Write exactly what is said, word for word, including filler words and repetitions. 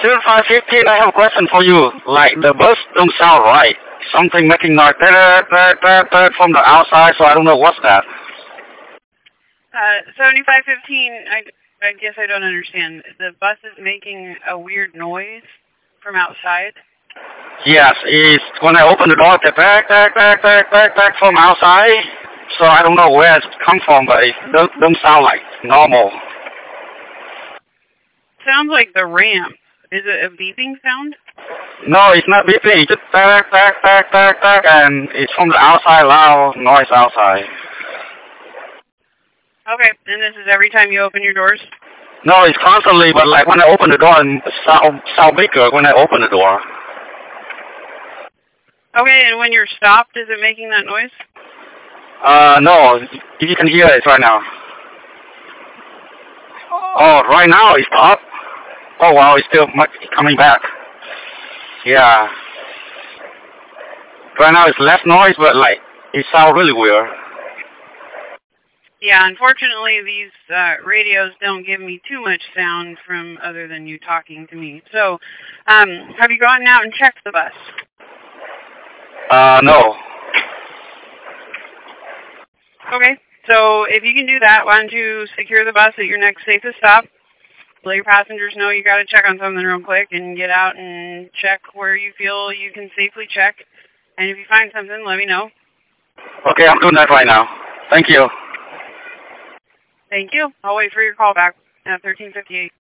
seventy-five fifteen, I have a question for you. Like, the bus don't sound right. Something making noise da, da, da, da, from the outside, so I don't know what's that. Uh, seventy-five fifteen, I, I guess I don't understand. The bus is making a weird noise from outside? Yes, it's when I open the door, the back, back, back, back, back, back from outside. So I don't know where it come from, but it don't, don't sound like normal. Sounds like the ramp. Is it a beeping sound? No, it's not beeping. It's just back, back, back, back, back, and it's from the outside, loud noise outside. Okay, and this is every time you open your doors? No, it's constantly, but like when I open the door, and it sound, sound bigger when I open the door. Okay, and when you're stopped, is it making that noise? Uh, no, you can hear it right now. Oh, right now it's stopped. Oh wow, it's still coming back. Yeah. Right now it's less noise, but like, it sounds really weird. Yeah, unfortunately these uh, radios don't give me too much sound from other than you talking to me. So, um, have you gone out and checked the bus? Uh, no. Okay, so if you can do that, why don't you secure the bus at your next safest stop? Let your passengers know you got to check on something real quick and get out and check where you feel you can safely check. And if you find something, let me know. Okay, I'm doing that right now. Thank you. Thank you. I'll wait for your call back at thirteen fifty-eight.